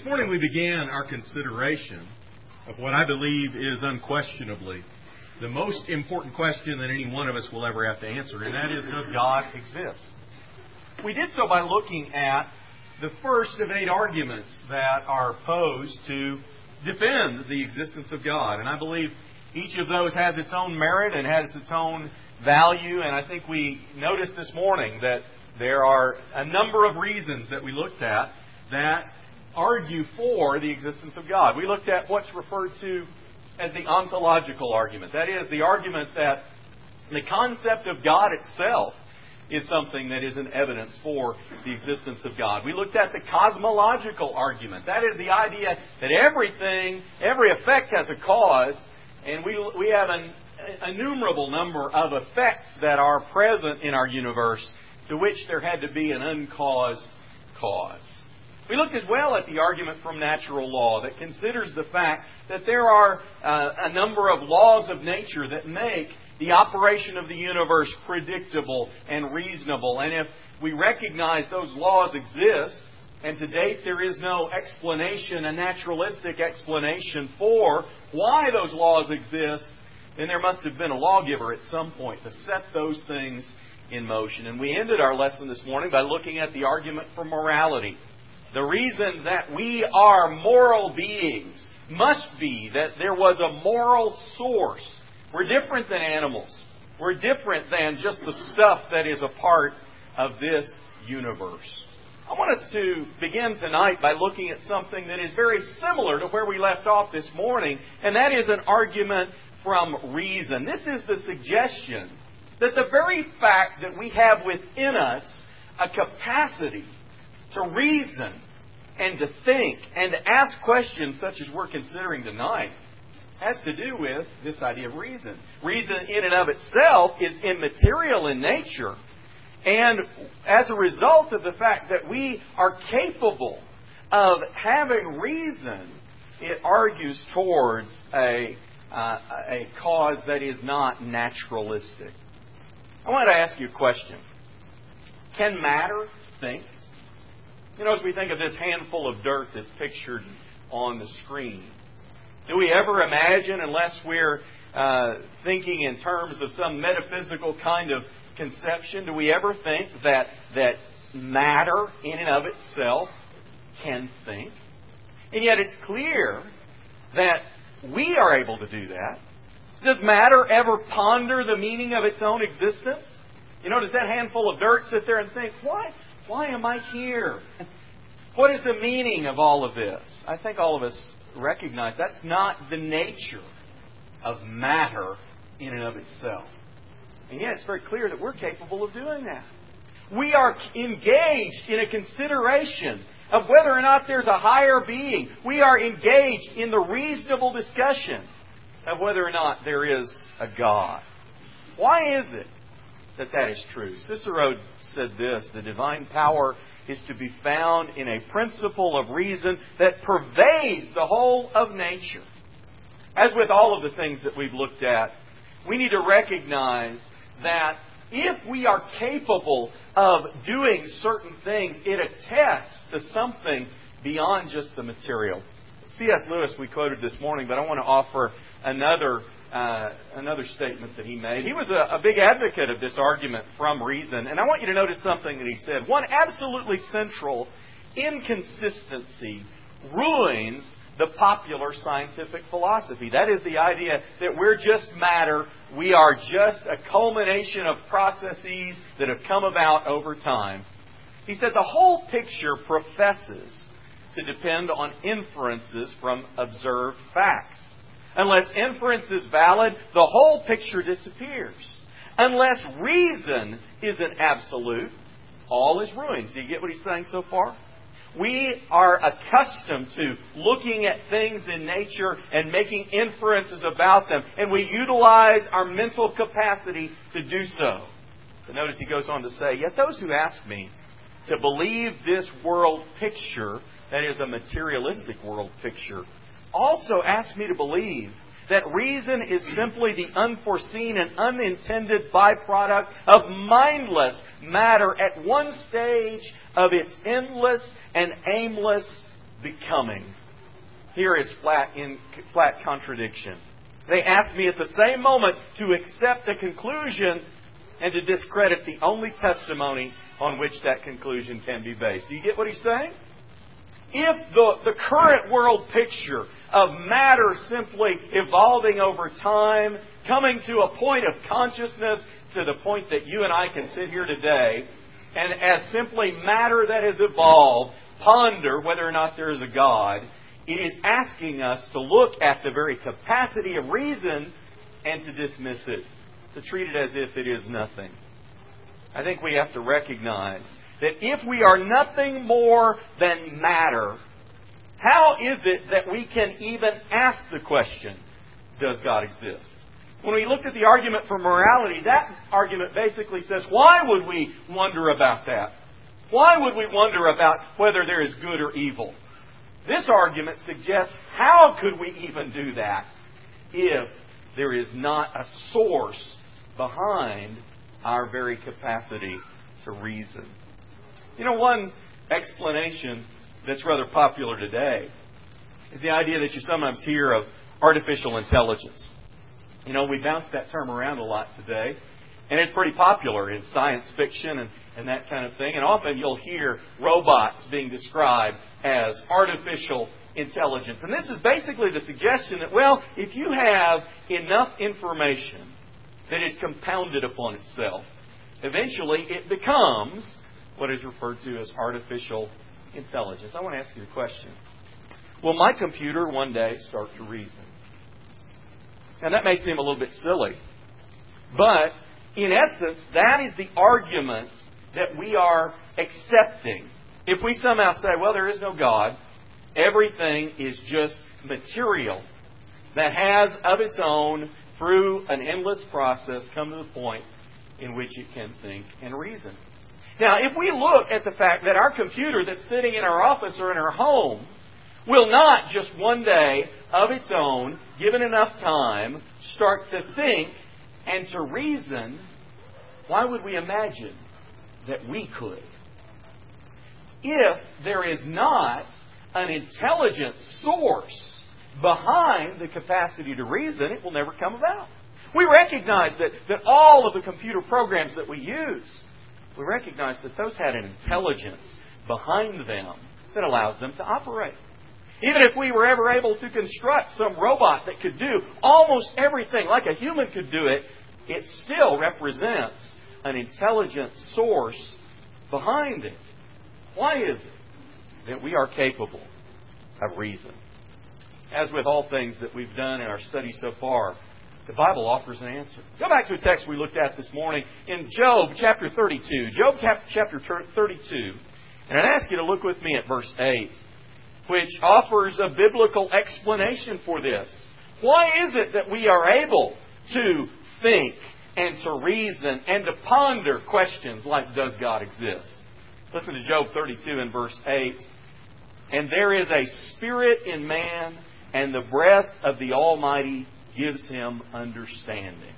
morning we began our consideration of what I believe is unquestionably the most important question that any one of us will ever have to answer, and that is, does God exist? We did so by looking at the first of 8 arguments that are posed to defend the existence of God. And I believe each of those has its own merit and has its own value, and I think we noticed this morning that there are a number of reasons that we looked at that argue for the existence of God. We looked at what's referred to as the ontological argument. That is, the argument that the concept of God itself is something that is an evidence for the existence of God. We looked at the cosmological argument. That is the idea that every effect has a cause, and we have an innumerable number of effects that are present in our universe to which there had to be an uncaused cause. We looked as well at the argument from natural law that considers the fact that there are a number of laws of nature that make the operation of the universe predictable and reasonable. And if we recognize those laws exist, and to date there is no explanation, a naturalistic explanation for why those laws exist, then there must have been a lawgiver at some point to set those things in motion. And we ended our lesson this morning by looking at the argument for morality. The reason that we are moral beings must be that there was a moral source. We're different than animals. We're different than just the stuff that is a part of this universe. I want us to begin tonight by looking at something that is very similar to where we left off this morning, and that is an argument from reason. This is the suggestion that the very fact that we have within us a capacity to reason and to think and to ask questions such as we're considering tonight has to do with this idea of reason. Reason in and of itself is immaterial in nature. And as a result of the fact that we are capable of having reason, it argues towards a cause that is not naturalistic. I want to ask you a question. Can matter think? As we think of this handful of dirt that's pictured on the screen, do we ever imagine, unless we're thinking in terms of some metaphysical kind of conception, do we ever think that matter in and of itself can think? And yet it's clear that we are able to do that. Does matter ever ponder the meaning of its own existence? Does that handful of dirt sit there and think, why am I here? What is the meaning of all of this? I think all of us recognize that's not the nature of matter in and of itself. And yet it's very clear that we're capable of doing that. We are engaged in a consideration of whether or not there's a higher being. We are engaged in the reasonable discussion of whether or not there is a God. Why is it that is true? Cicero said this: the divine power is to be found in a principle of reason that pervades the whole of nature. As with all of the things that we've looked at, we need to recognize that if we are capable of doing certain things, it attests to something beyond just the material. C.S. Lewis we quoted this morning, but I want to offer another statement that he made. He was a big advocate of this argument from reason, and I want you to notice something that he said. One absolutely central inconsistency ruins the popular scientific philosophy. That is the idea that we're just matter, we are just a culmination of processes that have come about over time. He said the whole picture professes to depend on inferences from observed facts. Unless inference is valid, the whole picture disappears. Unless reason is an absolute, all is ruined. Do you get what he's saying so far? We are accustomed to looking at things in nature and making inferences about them, and we utilize our mental capacity to do so. But notice he goes on to say, yet those who ask me to believe this world picture, that is a materialistic world picture, also ask me to believe that reason is simply the unforeseen and unintended byproduct of mindless matter at one stage of its endless and aimless becoming. Here is flat contradiction. They ask me at the same moment to accept a conclusion and to discredit the only testimony on which that conclusion can be based. Do you get what he's saying? If the current world picture of matter simply evolving over time, coming to a point of consciousness, to the point that you and I can sit here today, and as simply matter that has evolved, ponder whether or not there is a God, it is asking us to look at the very capacity of reason and to dismiss it, to treat it as if it is nothing. I think we have to recognize that if we are nothing more than matter, how is it that we can even ask the question, does God exist? When we looked at the argument for morality, that argument basically says, why would we wonder about that? Why would we wonder about whether there is good or evil? This argument suggests, how could we even do that if there is not a source behind our very capacity to reason? You know, one explanation that's rather popular today is the idea that you sometimes hear of artificial intelligence. You know, we bounce that term around a lot today, and it's pretty popular in science fiction and that kind of thing. And often you'll hear robots being described as artificial intelligence. And this is basically the suggestion that, well, if you have enough information that is compounded upon itself, eventually it becomes what is referred to as artificial intelligence. I want to ask you a question. Will my computer one day start to reason? And that may seem a little bit silly, but in essence, that is the argument that we are accepting. If we somehow say, well, there is no God, everything is just material that has of its own, through an endless process, come to the point in which it can think and reason. Now, if we look at the fact that our computer that's sitting in our office or in our home will not just one day, of its own, given enough time, start to think and to reason, why would we imagine that we could? If there is not an intelligent source behind the capacity to reason, it will never come about. We recognize that all of the computer programs that we use, we recognize that those had an intelligence behind them that allows them to operate. Even if we were ever able to construct some robot that could do almost everything like a human could do it, it still represents an intelligent source behind it. Why is it that we are capable of reason? As with all things that we've done in our study so far, the Bible offers an answer. Go back to a text we looked at this morning in Job chapter 32. Job chapter 32. And I'd ask you to look with me at verse 8, which offers a biblical explanation for this. Why is it that we are able to think and to reason and to ponder questions like, does God exist? Listen to Job 32 and verse 8. And there is a spirit in man, and the breath of the Almighty gives him understanding.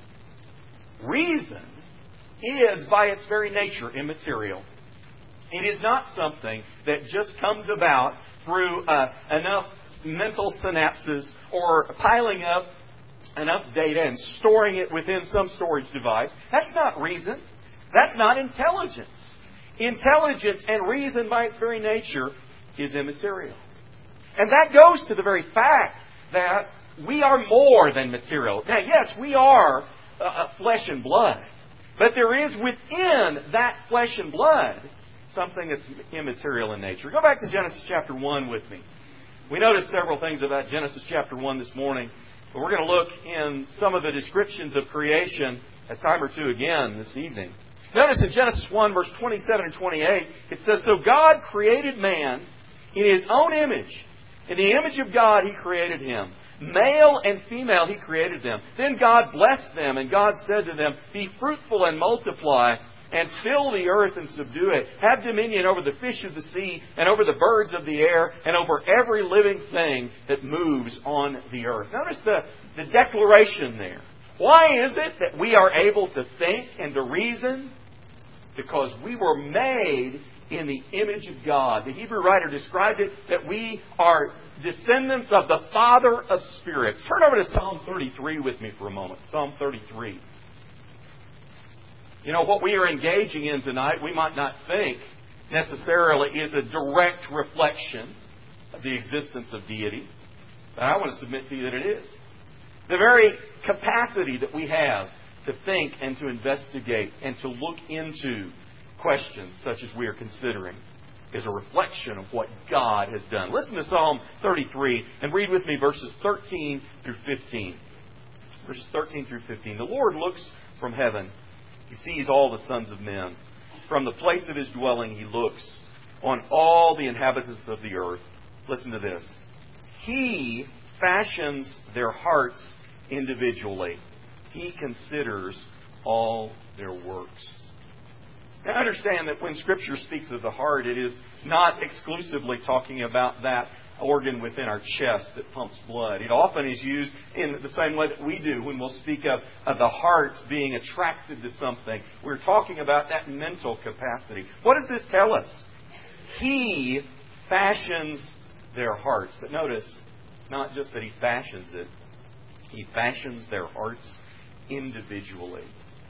Reason is, by its very nature, immaterial. It is not something that just comes about through enough mental synapses or piling up enough data and storing it within some storage device. That's not reason. That's not intelligence. Intelligence and reason, by its very nature, is immaterial. And that goes to the very fact that we are more than material. Now, yes, we are flesh and blood. But there is within that flesh and blood something that's immaterial in nature. Go back to Genesis chapter 1 with me. We noticed several things about Genesis chapter 1 this morning. But we're going to look in some of the descriptions of creation a time or two again this evening. Notice in Genesis 1, verse 27 and 28, it says, So God created man in His own image. In the image of God He created him. Male and female He created them. Then God blessed them, and God said to them, Be fruitful and multiply, and fill the earth and subdue it. Have dominion over the fish of the sea, and over the birds of the air, and over every living thing that moves on the earth. Notice the declaration there. Why is it that we are able to think and to reason? Because we were made in the image of God. The Hebrew writer described it that we are descendants of the Father of spirits. Turn over to Psalm 33 with me for a moment. Psalm 33. You know, what we are engaging in tonight, we might not think necessarily is a direct reflection of the existence of deity. But I want to submit to you that it is. The very capacity that we have to think and to investigate and to look into questions such as we are considering is a reflection of what God has done. Listen to Psalm 33 and read with me verses 13 through 15. Verses 13 through 15. The Lord looks from heaven. He sees all the sons of men. From the place of His dwelling He looks on all the inhabitants of the earth. Listen to this. He fashions their hearts individually. He considers all their works. Now understand that when Scripture speaks of the heart, it is not exclusively talking about that organ within our chest that pumps blood. It often is used in the same way that we do when we'll speak of the heart being attracted to something. We're talking about that mental capacity. What does this tell us? He fashions their hearts. But notice, not just that He fashions it, He fashions their hearts individually.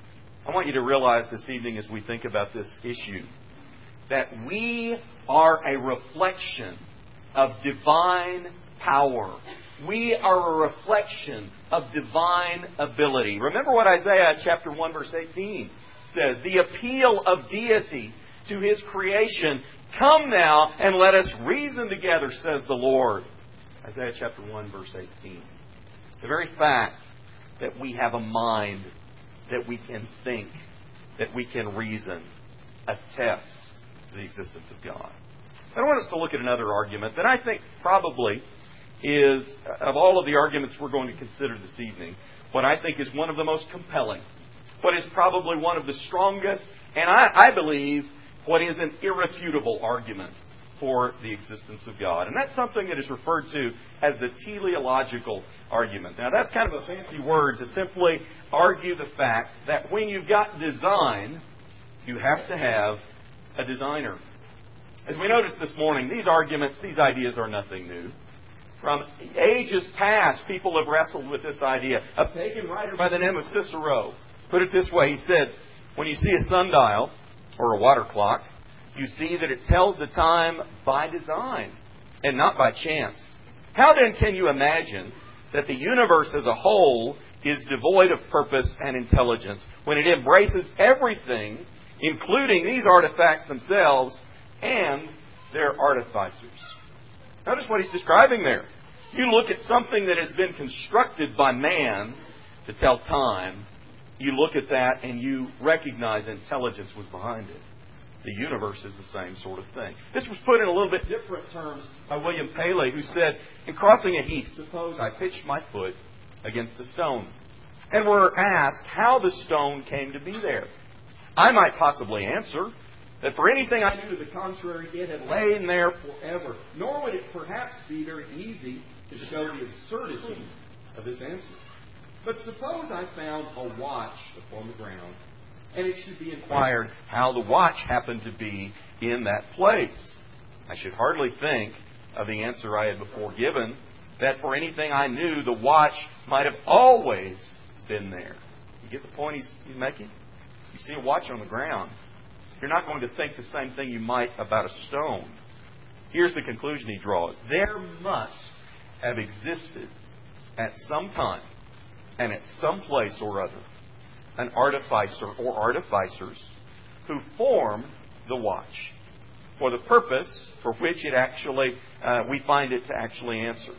I want you to realize this evening as we think about this issue that we are a reflection of divine power. We are a reflection of divine ability. Remember what Isaiah chapter 1 verse 18 says. The appeal of deity to His creation. Come now and let us reason together, says the Lord. Isaiah chapter 1 verse 18. The very fact that we have a mind, that we can think, that we can reason, attests to the existence of God. I want us to look at another argument that I think probably is, of all of the arguments we're going to consider this evening, what I think is one of the most compelling, what is probably one of the strongest, and I believe what is an irrefutable argument for the existence of God. And that's something that is referred to as the teleological argument. Now, that's kind of a fancy word to simply argue the fact that when you've got design, you have to have a designer. As we noticed this morning, these arguments, these ideas are nothing new. From ages past, people have wrestled with this idea. A pagan writer by the name of Cicero put it this way. He said, when you see a sundial or a water clock, you see that it tells the time by design and not by chance. How then can you imagine that the universe as a whole is devoid of purpose and intelligence when it embraces everything, including these artifacts themselves and their artificers? Notice what he's describing there. You look at something that has been constructed by man to tell time. You look at that and you recognize intelligence was behind it. The universe is the same sort of thing. This was put in a little bit different terms by William Paley, who said, in crossing a heath, suppose I pitched my foot against a stone, and were asked how the stone came to be there. I might possibly answer that for anything I knew to the contrary, it had lain there forever. Nor would it perhaps be very easy to show the absurdity of this answer. But suppose I found a watch upon the ground, and it should be inquired how the watch happened to be in that place. I should hardly think of the answer I had before given, that for anything I knew, the watch might have always been there. You get the point he's making? You see a watch on the ground, you're not going to think the same thing you might about a stone. Here's the conclusion he draws. There must have existed at some time and at some place or other an artificer or artificers who formed the watch for the purpose for which it actually we find it to actually answer,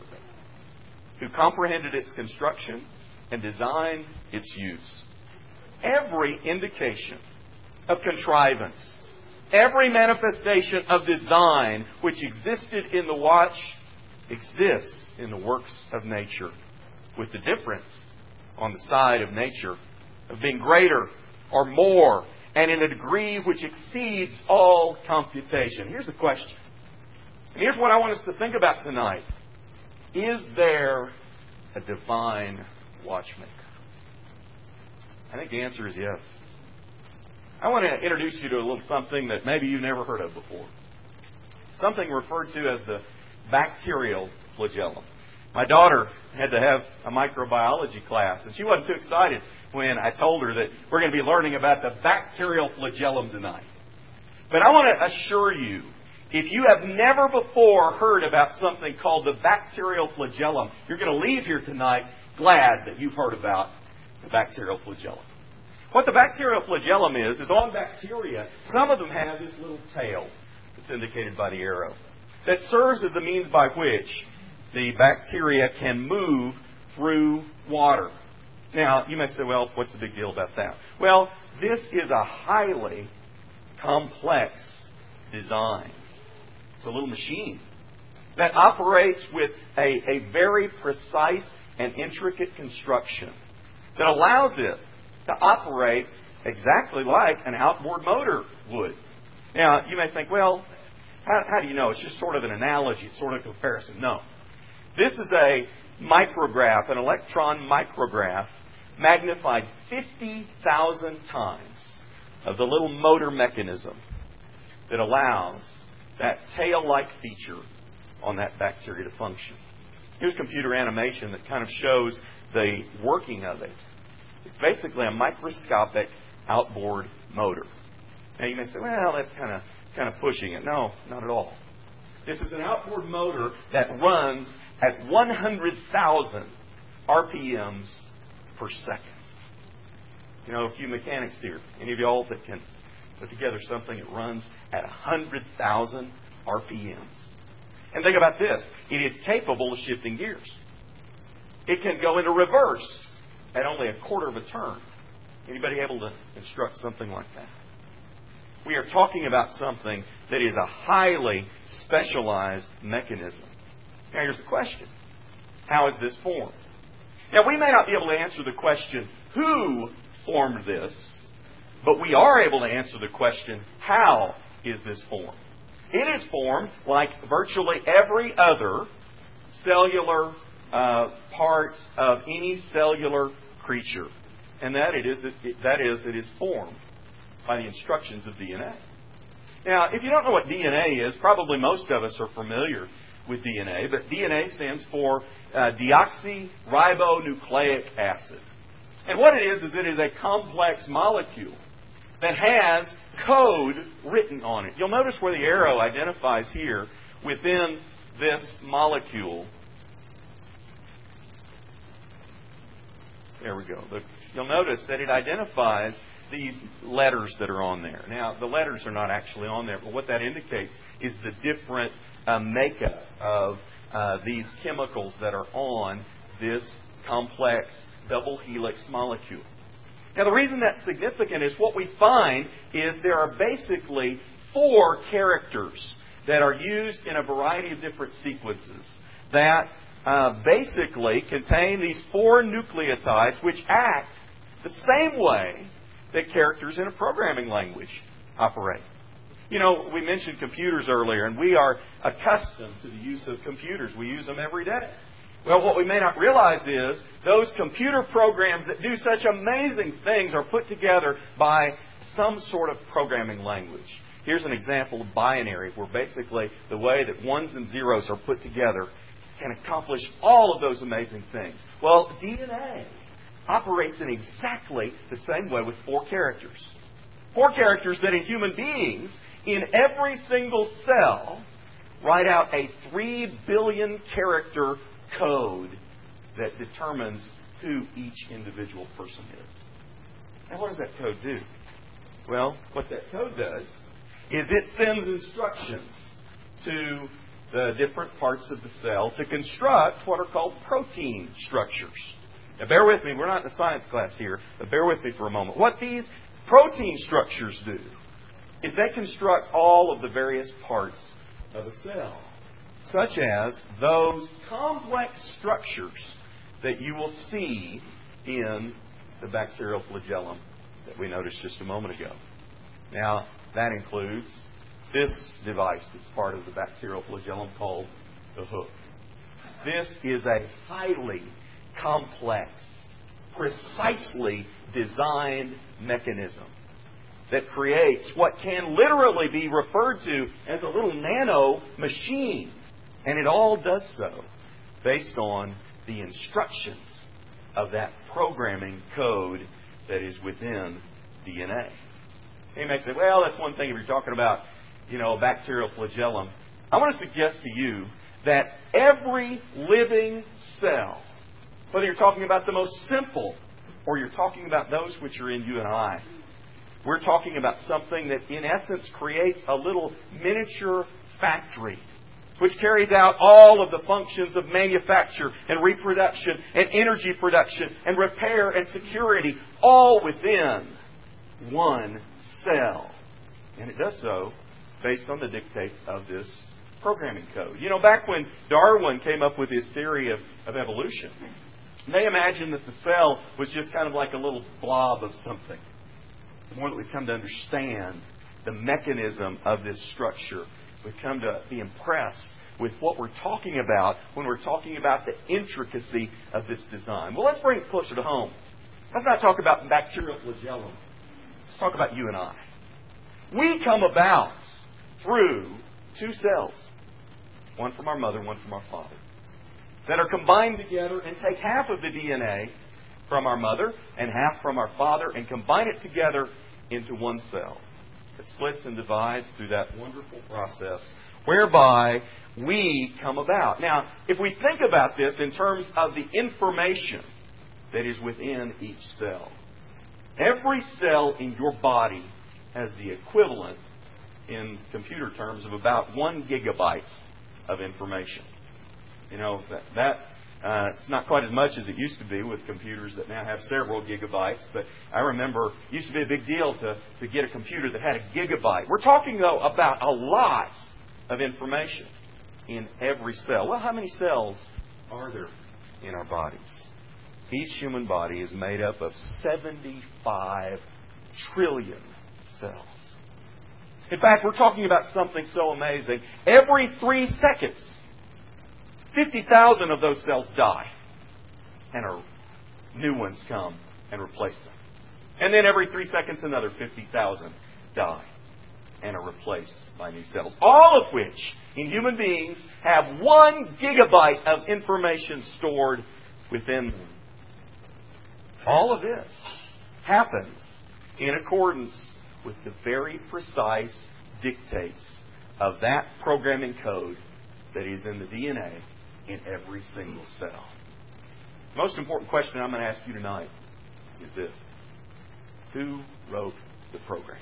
who comprehended its construction and designed its use. Every indication of contrivance, every manifestation of design which existed in the watch exists in the works of nature, with the difference on the side of nature of being greater or more and in a degree which exceeds all computation. Here's the question. And here's what I want us to think about tonight. Is there a divine watchmaker? I think the answer is yes. I want to introduce you to a little something that maybe you've never heard of before. Something referred to as the bacterial flagellum. My daughter had to have a microbiology class, and she wasn't too excited when I told her that we're going to be learning about the bacterial flagellum tonight. But I want to assure you, if you have never before heard about something called the bacterial flagellum, you're going to leave here tonight glad that you've heard about the bacterial flagellum. What the bacterial flagellum is on bacteria, some of them have this little tail that's indicated by the arrow that serves as the means by which the bacteria can move through water. Now, you may say, well, what's the big deal about that? Well, this is a highly complex design. It's a little machine that operates with a very precise and intricate construction that allows it to operate exactly like an outboard motor would. Now, you may think, well, how do you know? It's just sort of an analogy. It's sort of a comparison. No. This is a micrograph, an electron micrograph, magnified 50,000 times of the little motor mechanism that allows that tail-like feature on that bacteria to function. Here's computer animation that kind of shows the working of it. It's basically a microscopic outboard motor. Now you may say, well, that's kind of pushing it. No, not at all. This is an outboard motor that runs at 100,000 RPMs per second. You know, a few mechanics here. Any of y'all that can put together something that runs at 100,000 RPMs. And think about this. It is capable of shifting gears. It can go into reverse at only a quarter of a turn. Anybody able to construct something like that? We are talking about something that is a highly specialized mechanism. Now here's the question. How is this formed? Now we may not be able to answer the question, who formed this? But we are able to answer the question, how is this formed? It is formed like virtually every other cellular part of any cellular creature. And that it is formed by the instructions of DNA. Now, if you don't know what DNA is, probably most of us are familiar with DNA, but DNA stands for deoxyribonucleic acid. And what it is it is a complex molecule that has code written on it. You'll notice where the arrow identifies here within this molecule. There we go. You'll notice that it identifies these letters that are on there. Now, the letters are not actually on there, but what that indicates is the different makeup of these chemicals that are on this complex double helix molecule. Now, the reason that's significant is what we find is there are basically 4 characters that are used in a variety of different sequences that basically contain these 4 nucleotides which act the same way that characters in a programming language operate. You know, we mentioned computers earlier, and we are accustomed to the use of computers. We use them every day. Well, what we may not realize is those computer programs that do such amazing things are put together by some sort of programming language. Here's an example of binary, where basically the way that ones and zeros are put together can accomplish all of those amazing things. Well, DNA operates in exactly the same way with 4 characters. 4 characters that in human beings, in every single cell, write out a 3 billion character code that determines who each individual person is. Now, what does that code do? Well, what that code does is it sends instructions to the different parts of the cell to construct what are called protein structures. Now, bear with me. We're not in a science class here, but bear with me for a moment. What these protein structures do is they construct all of the various parts of a cell, such as those complex structures that you will see in the bacterial flagellum that we noticed just a moment ago. Now, that includes this device that's part of the bacterial flagellum called the hook. This is a highly complex, precisely designed mechanism. that creates what can literally be referred to as a little nano machine. And it all does so based on the instructions of that programming code that is within DNA. You may say, well, that's one thing if you're talking about, a bacterial flagellum. I want to suggest to you that every living cell, whether you're talking about the most simple or you're talking about those which are in you and I, we're talking about something that in essence creates a little miniature factory which carries out all of the functions of manufacture and reproduction and energy production and repair and security, all within one cell. And it does so based on the dictates of this programming code. Back when Darwin came up with his theory of evolution, they imagined that the cell was just kind of like a little blob of something. The more that we come to understand the mechanism of this structure, we come to be impressed with what we're talking about when we're talking about the intricacy of this design. Well, let's bring it closer to home. Let's not talk about bacterial flagellum. Let's talk about you and I. We come about through two cells, one from our mother, one from our father, that are combined together and take half of the DNA from our mother and half from our father and combine it together into one cell. It splits and divides through that wonderful process whereby we come about. Now, if we think about this in terms of the information that is within each cell, every cell in your body has the equivalent in computer terms of about 1 gigabyte of information. It's not quite as much as it used to be with computers that now have several gigabytes, but I remember it used to be a big deal to get a computer that had a gigabyte. We're talking, though, about a lot of information in every cell. Well, how many cells are there in our bodies? Each human body is made up of 75 trillion cells. In fact, we're talking about something so amazing. Every 3 seconds, 50,000 of those cells die, and new ones come and replace them. And then every 3 seconds, another 50,000 die and are replaced by new cells. All of which, in human beings, have 1 gigabyte of information stored within them. All of this happens in accordance with the very precise dictates of that programming code that is in the DNA in every single cell. The most important question I'm going to ask you tonight is this: who wrote the program?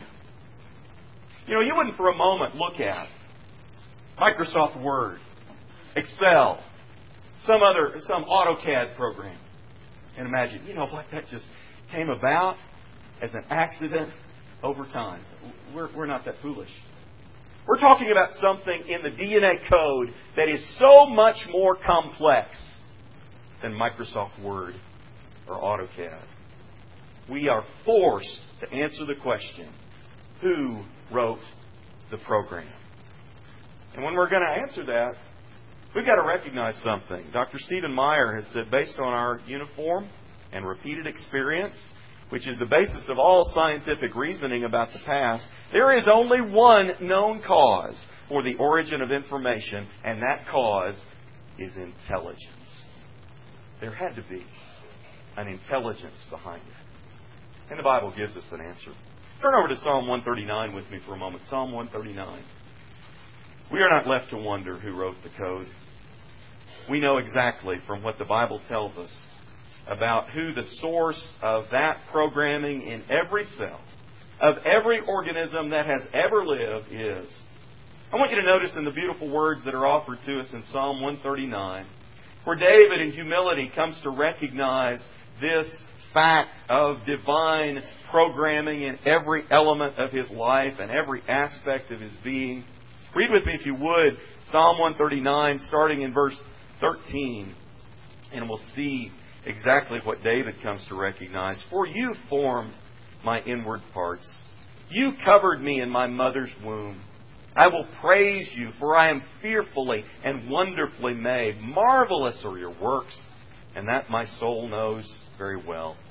You wouldn't for a moment look at Microsoft Word, Excel, some AutoCAD program, and imagine, that just came about as an accident over time. We're not that foolish. We're talking about something in the DNA code that is so much more complex than Microsoft Word or AutoCAD. We are forced to answer the question, who wrote the program? And when we're going to answer that, we've got to recognize something. Dr. Stephen Meyer has said, based on our uniform and repeated experience, which is the basis of all scientific reasoning about the past, there is only one known cause for the origin of information, and that cause is intelligence. There had to be an intelligence behind it. And the Bible gives us an answer. Turn over to Psalm 139 with me for a moment. Psalm 139. We are not left to wonder who wrote the code. We know exactly from what the Bible tells us about who the source of that programming in every cell, of every organism that has ever lived is. I want you to notice in the beautiful words that are offered to us in Psalm 139, where David in humility comes to recognize this fact of divine programming in every element of his life and every aspect of his being. Read with me, if you would, Psalm 139, starting in verse 13, and we'll see exactly what David comes to recognize. For you formed my inward parts. You covered me in my mother's womb. I will praise you, for I am fearfully and wonderfully made. Marvelous are your works, and that my soul knows very well.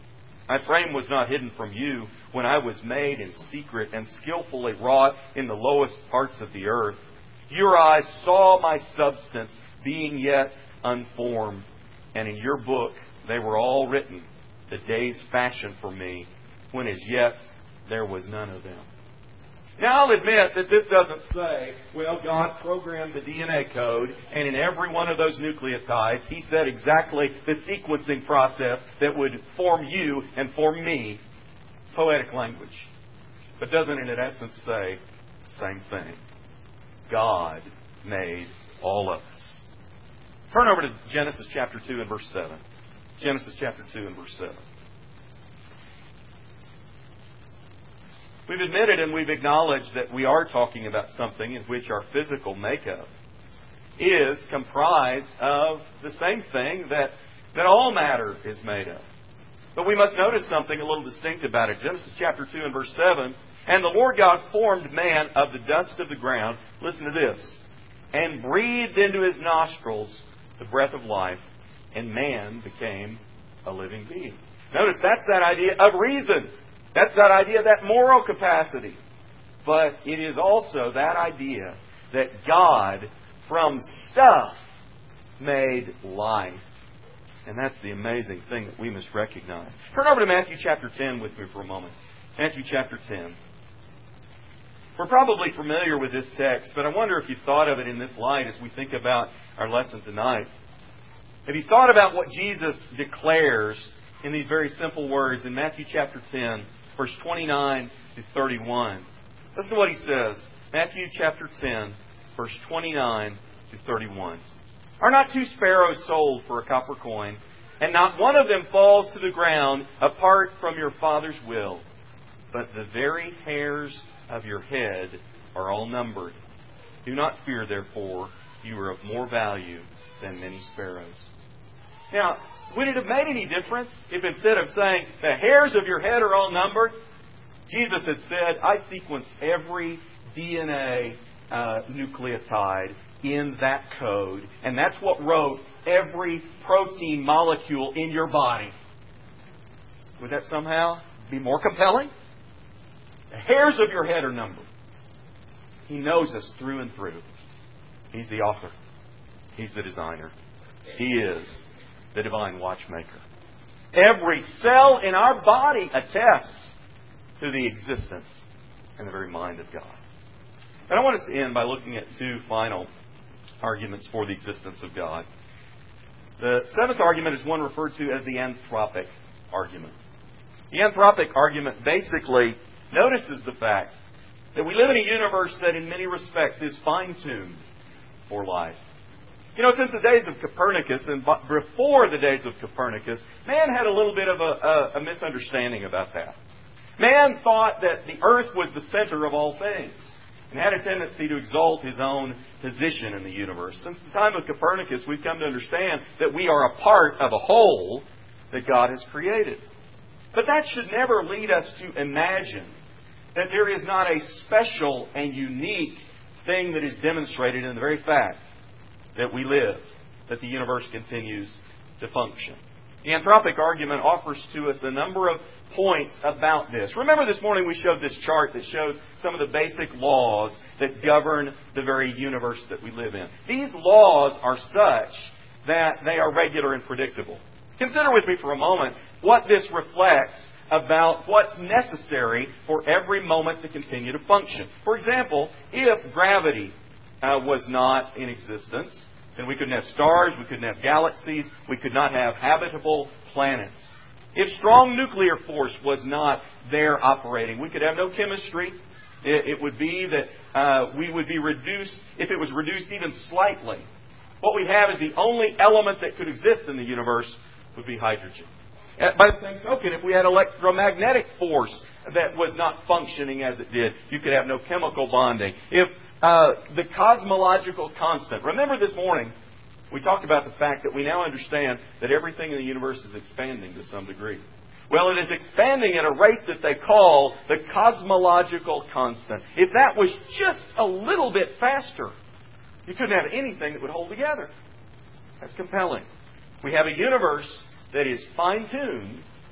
My frame was not hidden from you when I was made in secret and skillfully wrought in the lowest parts of the earth. Your eyes saw my substance being yet unformed, and in your book they were all written, the days fashioned for me, when as yet there was none of them. Now, I'll admit that this doesn't say, well, God programmed the DNA code, and in every one of those nucleotides, He said exactly the sequencing process that would form you and form me. Poetic language. But doesn't it in essence say the same thing? God made all of us. Turn over to Genesis chapter 2 and verse 7. Genesis chapter 2 and verse 7. We've admitted and we've acknowledged that we are talking about something in which our physical makeup is comprised of the same thing that all matter is made of. But we must notice something a little distinct about it. Genesis chapter 2 and verse 7. And the Lord God formed man of the dust of the ground. Listen to this. And breathed into his nostrils the breath of life. And man became a living being. Notice that's that idea of reason. That's that idea of that moral capacity. But it is also that idea that God, from stuff, made life. And that's the amazing thing that we must recognize. Turn over to Matthew chapter 10 with me for a moment. Matthew chapter 10. We're probably familiar with this text, but I wonder if you've thought of it in this light as we think about our lesson tonight. Have you thought about what Jesus declares in these very simple words in Matthew chapter 10, verse 29 to 31? Listen to what He says. Matthew chapter 10, verse 29 to 31. Are not two sparrows sold for a copper coin, and not one of them falls to the ground apart from your Father's will? But the very hairs of your head are all numbered. Do not fear, therefore, you are of more value than many sparrows. Now, would it have made any difference if instead of saying the hairs of your head are all numbered, Jesus had said, I sequenced every DNA nucleotide in that code, and that's what wrote every protein molecule in your body? Would that somehow be more compelling? The hairs of your head are numbered. He knows us through and through. He's the author. He's the designer. He is the divine watchmaker. Every cell in our body attests to the existence and the very mind of God. And I want us to end by looking at two final arguments for the existence of God. The seventh argument is one referred to as the anthropic argument. The anthropic argument basically notices the fact that we live in a universe that in many respects is fine-tuned for life. You know, since the days of Copernicus and before the days of Copernicus, man had a little bit of a misunderstanding about that. Man thought that the earth was the center of all things and had a tendency to exalt his own position in the universe. Since the time of Copernicus, we've come to understand that we are a part of a whole that God has created. But that should never lead us to imagine that there is not a special and unique thing that is demonstrated in the very fact that we live, that the universe continues to function. The anthropic argument offers to us a number of points about this. Remember this morning we showed this chart that shows some of the basic laws that govern the very universe that we live in. These laws are such that they are regular and predictable. Consider with me for a moment what this reflects about what's necessary for every moment to continue to function. For example, if gravity was not in existence, then we couldn't have stars, we couldn't have galaxies, we could not have habitable planets. If strong nuclear force was not there operating, we could have no chemistry. It would be that we would be reduced, if it was reduced even slightly. What we have is the only element that could exist in the universe would be hydrogen. By the same token, if we had electromagnetic force that was not functioning as it did, you could have no chemical bonding. If the cosmological constant, remember this morning, we talked about the fact that we now understand that everything in the universe is expanding to some degree. Well, it is expanding at a rate that they call the cosmological constant. If that was just a little bit faster, you couldn't have anything that would hold together. That's compelling. We have a universe that is fine-tuned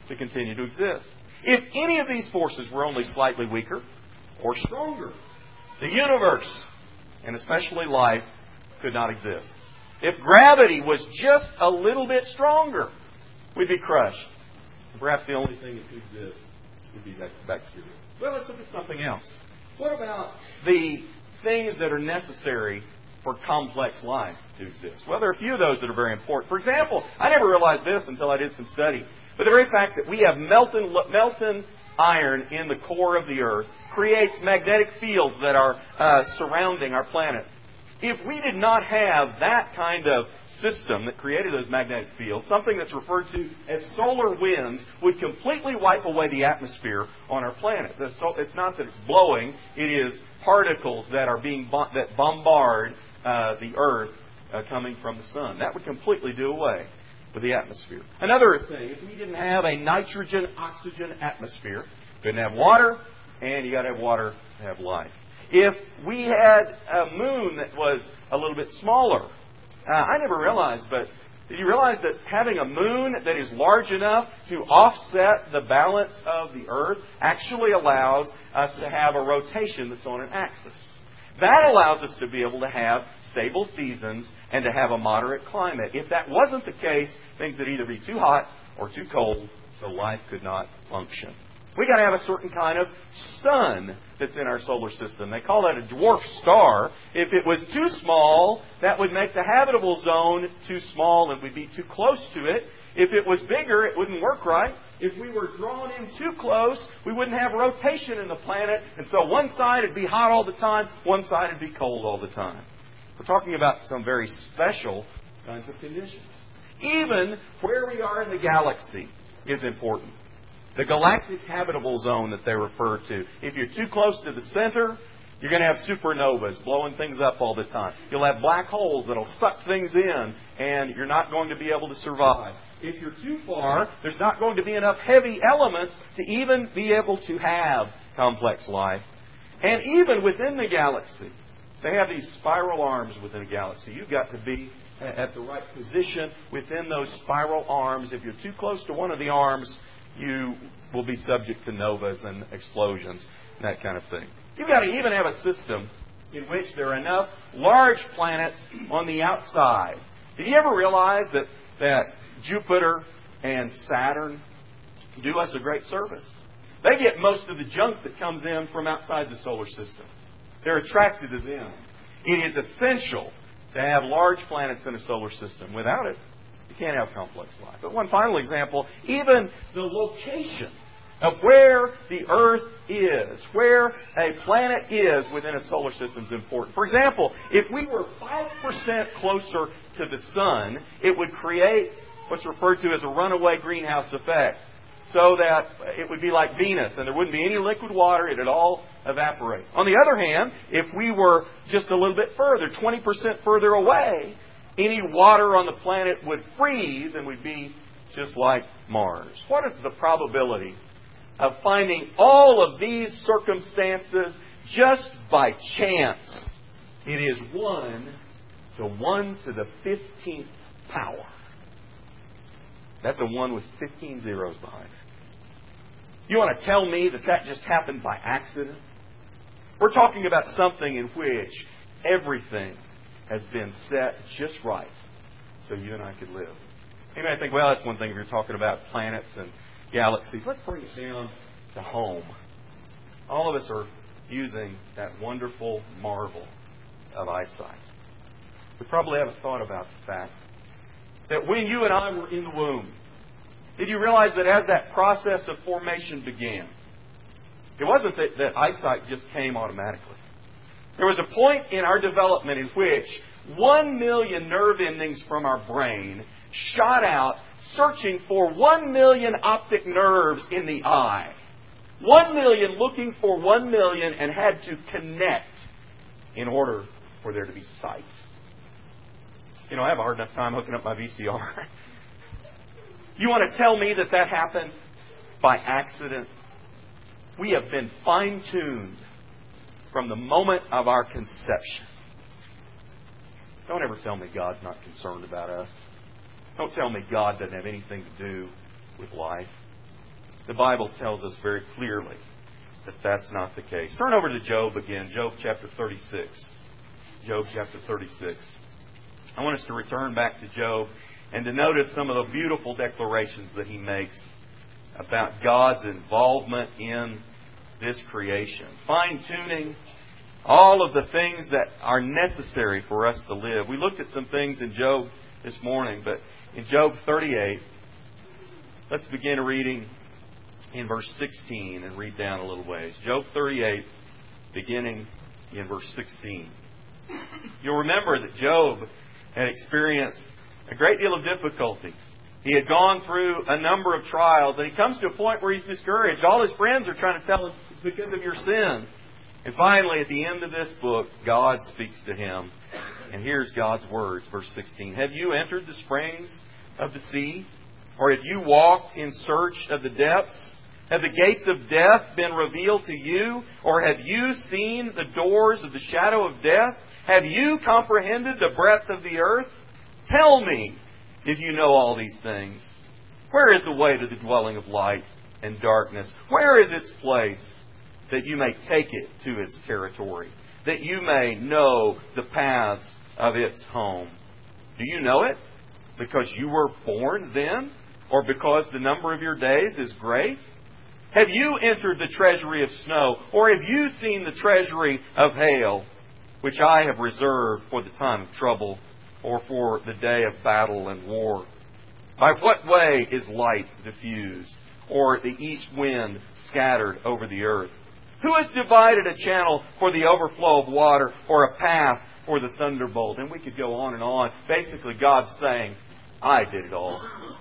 to continue to exist. If any of these forces were only slightly weaker or stronger, the universe, and especially life, could not exist. If gravity was just a little bit stronger, we'd be crushed. Perhaps the only thing that could exist would be bacteria. Well, let's look at something else. What about the things that are necessary for complex life to exist? Well, there are a few of those that are very important. For example, I never realized this until I did some study, but the very fact that we have melting iron in the core of the Earth creates magnetic fields that are surrounding our planet. If we did not have that kind of system that created those magnetic fields, something that's referred to as solar winds would completely wipe away the atmosphere on our planet. It's not that it's blowing; it is particles that are that bombard the Earth coming from the sun. That would completely do away with the atmosphere. Another thing, if we didn't have a nitrogen-oxygen atmosphere, couldn't have water, and you got to have water to have life. If we had a moon that was a little bit smaller, I never realized, but did you realize that having a moon that is large enough to offset the balance of the Earth actually allows us to have a rotation that's on an axis? That allows us to be able to have stable seasons and to have a moderate climate. If that wasn't the case, things would either be too hot or too cold, so life could not function. We got to have a certain kind of sun that's in our solar system. They call that a dwarf star. If it was too small, that would make the habitable zone too small and we'd be too close to it. If it was bigger, it wouldn't work right. If we were drawn in too close, we wouldn't have rotation in the planet, and so one side would be hot all the time, one side would be cold all the time. We're talking about some very special kinds of conditions. Even where we are in the galaxy is important. The galactic habitable zone that they refer to. If you're too close to the center, you're going to have supernovas blowing things up all the time. You'll have black holes that'll suck things in, and you're not going to be able to survive. If you're too far, there's not going to be enough heavy elements to even be able to have complex life. And even within the galaxy, they have these spiral arms within a galaxy. You've got to be at the right position within those spiral arms. If you're too close to one of the arms, you will be subject to novas and explosions, and that kind of thing. You've got to even have a system in which there are enough large planets on the outside. Did you ever realize that Jupiter and Saturn do us a great service? They get most of the junk that comes in from outside the solar system. They're attracted to them. It is essential to have large planets in a solar system. Without it, you can't have complex life. But one final example, even the location of where the Earth is, where a planet is within a solar system is important. For example, if we were 5% closer to the Sun, it would create what's referred to as a runaway greenhouse effect, so that it would be like Venus, and there wouldn't be any liquid water, it would all evaporate. On the other hand, if we were just a little bit further, 20% further away, any water on the planet would freeze and we'd be just like Mars. What is the probability of finding all of these circumstances just by chance? It is 1 to 1 to the 15th power. That's a 1 with 15 zeros behind it. You want to tell me that just happened by accident? We're talking about something in which everything has been set just right so you and I could live. You may think, well, that's one thing if you're talking about planets and galaxies. Let's bring it down to home. All of us are using that wonderful marvel of eyesight. We probably haven't thought about the fact that when you and I were in the womb, did you realize that as that process of formation began, it wasn't that eyesight just came automatically. There was a point in our development in which 1 million nerve endings from our brain shot out searching for 1 million optic nerves in the eye. 1 million looking for 1 million and had to connect in order for there to be sight. You know, I have a hard enough time hooking up my VCR. You want to tell me that happened by accident? We have been fine-tuned from the moment of our conception. Don't ever tell me God's not concerned about us. Don't tell me God doesn't have anything to do with life. The Bible tells us very clearly that that's not the case. Turn over to Job again, Job chapter 36. Job chapter 36. I want us to return back to Job and to notice some of the beautiful declarations that he makes about God's involvement in this creation. Fine-tuning all of the things that are necessary for us to live. We looked at some things in Job this morning, but in Job 38, let's begin reading in verse 16 and read down a little ways. Job 38, beginning in verse 16. You'll remember that Job had experienced a great deal of difficulty. He had gone through a number of trials, and he comes to a point where he's discouraged. All his friends are trying to tell him it's because of your sin. And finally, at the end of this book, God speaks to him. And here's God's words, verse 16. Have you entered the springs of the sea? Or have you walked in search of the depths? Have the gates of death been revealed to you? Or have you seen the doors of the shadow of death? Have you comprehended the breadth of the earth? Tell me, if you know all these things. Where is the way to the dwelling of light and darkness? Where is its place, that you may take it to its territory, that you may know the paths of its home? Do you know it because you were born then, or because the number of your days is great? Have you entered the treasury of snow, or have you seen the treasury of hail, which I have reserved for the time of trouble, or for the day of battle and war? By what way is light diffused, or the east wind scattered over the earth? Who has divided a channel for the overflow of water, or a path for the thunderbolt? And we could go on and on. Basically, God's saying, I did it all.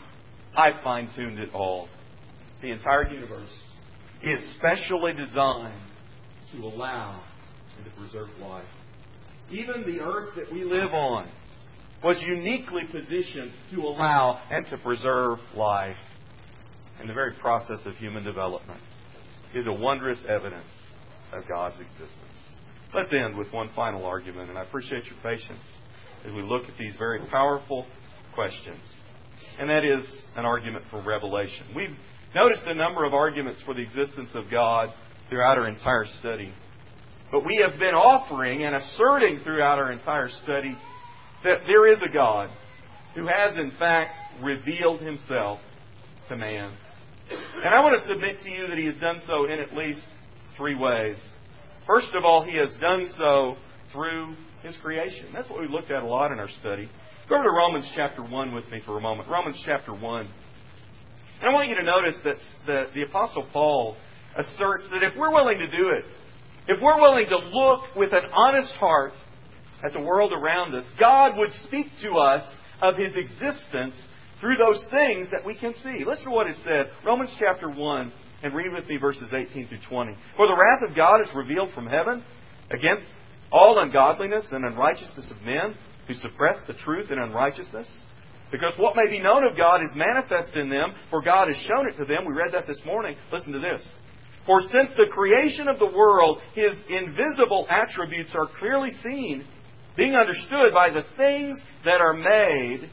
I fine-tuned it all. The entire universe is specially designed to allow and to preserve life. Even the earth that we live on was uniquely positioned to allow and to preserve life. And the very process of human development is a wondrous evidence of God's existence. Let's end with one final argument, and I appreciate your patience as we look at these very powerful questions. And that is an argument for revelation. We've noticed a number of arguments for the existence of God throughout our entire study. But we have been offering and asserting throughout our entire study that there is a God who has in fact revealed Himself to man. And I want to submit to you that He has done so in at least three ways. First of all, He has done so through His creation. That's what we looked at a lot in our study. Go over to Romans chapter 1 with me for a moment. Romans chapter 1. And I want you to notice that the Apostle Paul asserts that if we're willing to do it, if we're willing to look with an honest heart at the world around us, God would speak to us of His existence through those things that we can see. Listen to what is said. Romans chapter 1, and read with me verses 18 through 20. For the wrath of God is revealed from heaven against all ungodliness and unrighteousness of men who suppress the truth in unrighteousness. Because what may be known of God is manifest in them, for God has shown it to them. We read that this morning. Listen to this. For since the creation of the world, His invisible attributes are clearly seen, being understood by the things that are made,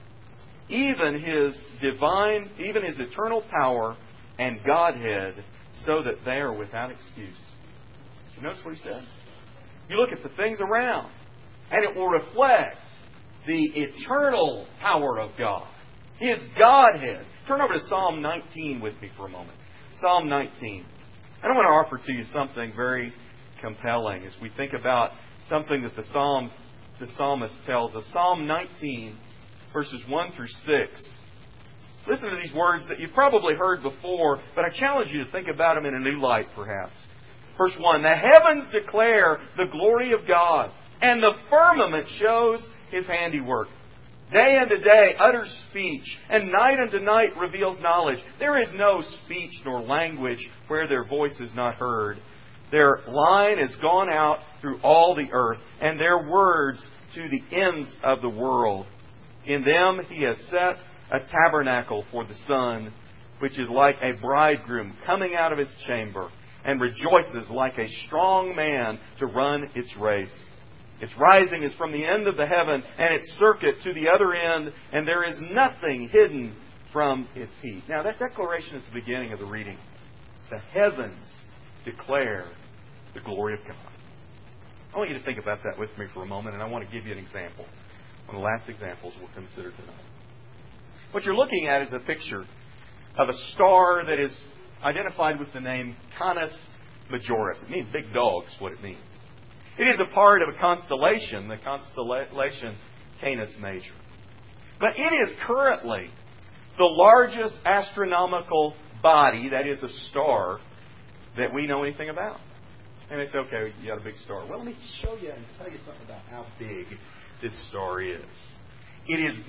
even His eternal power and Godhead, so that they are without excuse. You notice what he said? You look at the things around, and it will reflect the eternal power of God. His Godhead. Turn over to Psalm 19 with me for a moment. Psalm 19. And I want to offer to you something very compelling as we think about something that the psalmist tells us. Psalm 19, verses 1 through 6. Listen to these words that you've probably heard before, but I challenge you to think about them in a new light, perhaps. Verse 1, the heavens declare the glory of God, and the firmament shows His handiwork. Day unto day utters speech, and night unto night reveals knowledge. There is no speech nor language where their voice is not heard. Their line is gone out through all the earth, and their words to the ends of the world. In them He has set a tabernacle for the sun, which is like a bridegroom coming out of his chamber, and rejoices like a strong man to run its race. Its rising is from the end of the heaven, and its circuit to the other end, and there is nothing hidden from its heat. Now, that declaration is the beginning of the reading. The heavens declare the glory of God. I want you to think about that with me for a moment, and I want to give you an example. One of the last examples we'll consider tonight. What you're looking at is a picture of a star that is identified with the name Canis Majoris. It means big dog, is what it means. It is a part of a constellation, the constellation Canis Major. But it is currently the largest astronomical body, that is a star, that we know anything about. And it's okay, you got a big star. Well, let me show you and tell you something about how big this star is. It is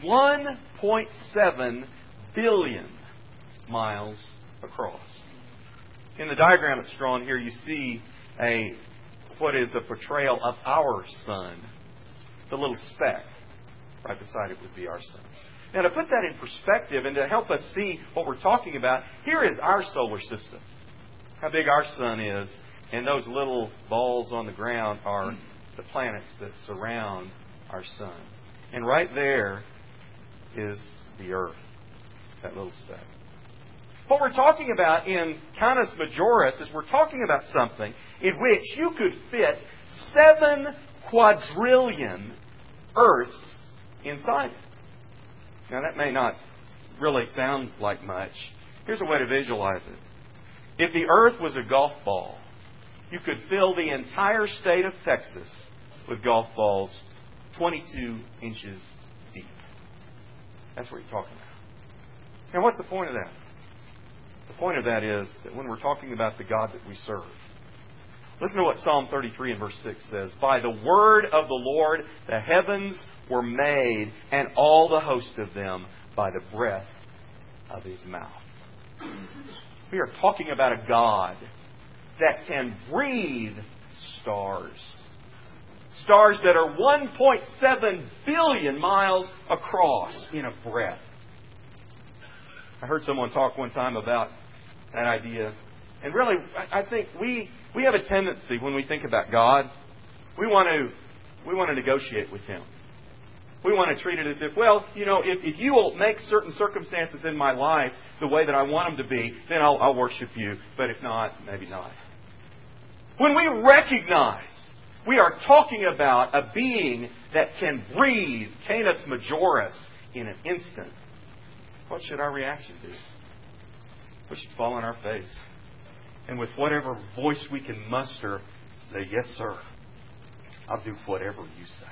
1.7 billion miles across. In the diagram that's drawn here, you see what is a portrayal of our sun. The little speck right beside it would be our sun. Now, to put that in perspective and to help us see what we're talking about, here is our solar system. How big our sun is. And those little balls on the ground are the planets that surround our sun. And right there is the Earth, that little speck. What we're talking about in Canis Majoris is we're talking about something in which you could fit 7 quadrillion Earths inside it. Now, that may not really sound like much. Here's a way to visualize it. If the Earth was a golf ball, you could fill the entire state of Texas with golf balls 22 inches deep. That's what you're talking about. Now, what's the point of that? The point of that is that when we're talking about the God that we serve, listen to what Psalm 33 and verse 6 says. By the word of the Lord the heavens were made, and all the host of them by the breath of His mouth. We are talking about a God that can breathe stars. Stars that are 1.7 billion miles across in a breath. I heard someone talk one time about that idea. And really, I think we have a tendency when we think about God, we want to negotiate with Him. We want to treat it as if, well, if you will make certain circumstances in my life the way that I want them to be, then I'll worship you. But if not, maybe not. When we recognize we are talking about a being that can breathe Canis Majoris in an instant, what should our reaction be? We should fall on our face. And with whatever voice we can muster, say, yes, sir. I'll do whatever you say.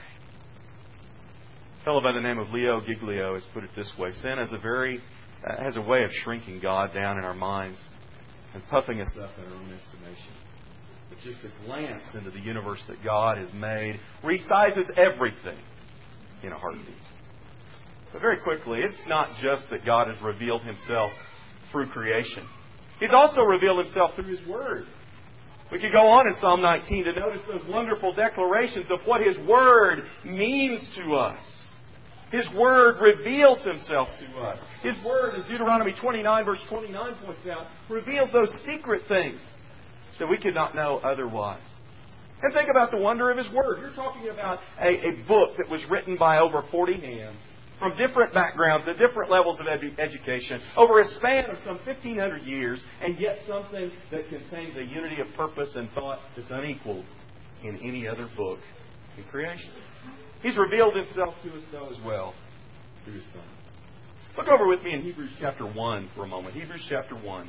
A fellow by the name of Leo Giglio has put it this way. Sin has a way of shrinking God down in our minds and puffing us up in our own estimation. But just a glance into the universe that God has made resizes everything in a heartbeat. But very quickly, it's not just that God has revealed Himself through creation. He's also revealed Himself through His Word. We could go on in Psalm 19 to notice those wonderful declarations of what His Word means to us. His Word reveals Himself to us. His Word, as Deuteronomy 29, verse 29 points out, reveals those secret things that we could not know otherwise. And think about the wonder of His Word. You're talking about a book that was written by over 40 hands from different backgrounds and different levels of education over a span of some 1,500 years, and yet something that contains a unity of purpose and thought that's unequaled in any other book in creation. He's revealed Himself to us, though, as well through His Son. Look over with me in Hebrews chapter 1 for a moment. Hebrews chapter 1.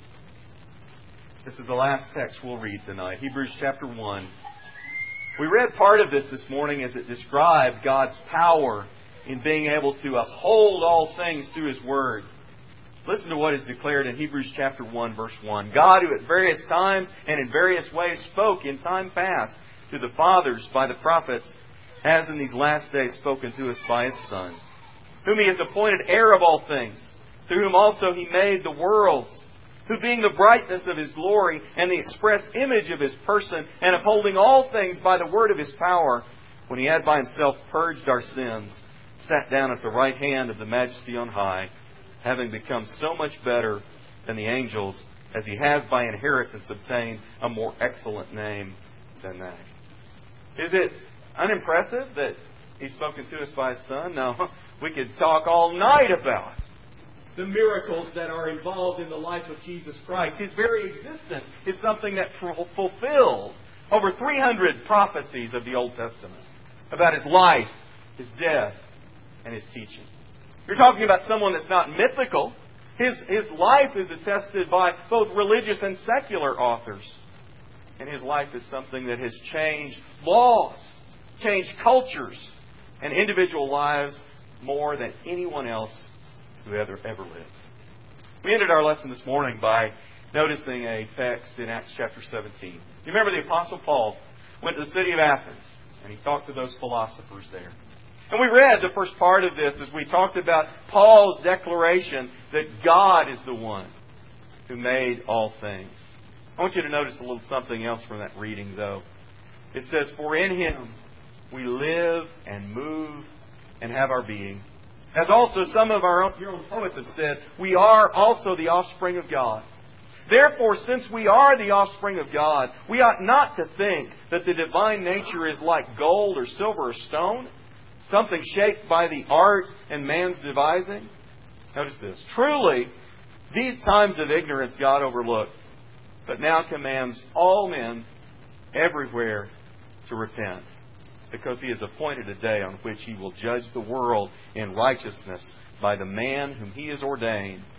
This is the last text we'll read tonight. Hebrews chapter 1. We read part of this morning as it described God's power in being able to uphold all things through His Word. Listen to what is declared in Hebrews chapter 1, verse 1. God, who at various times and in various ways spoke in time past to the fathers by the prophets, has in these last days spoken to us by His Son, whom He has appointed heir of all things, through whom also He made the worlds, who being the brightness of His glory and the express image of His person, and upholding all things by the word of His power, when He had by Himself purged our sins, sat down at the right hand of the Majesty on high, having become so much better than the angels, as He has by inheritance obtained a more excellent name than they. Is it unimpressive that He's spoken to us by His Son? No. We could talk all night about the miracles that are involved in the life of Jesus Christ. His very existence is something that fulfilled over 300 prophecies of the Old Testament about His life, His death, and His teaching. You're talking about someone that's not mythical. His life is attested by both religious and secular authors. And His life is something that has changed laws, changed cultures, and individual lives more than anyone else who ever lived. We ended our lesson this morning by noticing a text in Acts chapter 17. You remember the Apostle Paul went to the city of Athens, and he talked to those philosophers there. And we read the first part of this as we talked about Paul's declaration that God is the one who made all things. I want you to notice a little something else from that reading, though. It says, "For in Him we live and move and have our being. As also some of our own poets have said, we are also the offspring of God. Therefore, since we are the offspring of God, we ought not to think that the divine nature is like gold or silver or stone, something shaped by the arts and man's devising." Notice this. "Truly, these times of ignorance God overlooked, but now commands all men everywhere to repent, because He has appointed a day on which He will judge the world in righteousness by the man whom He has ordained.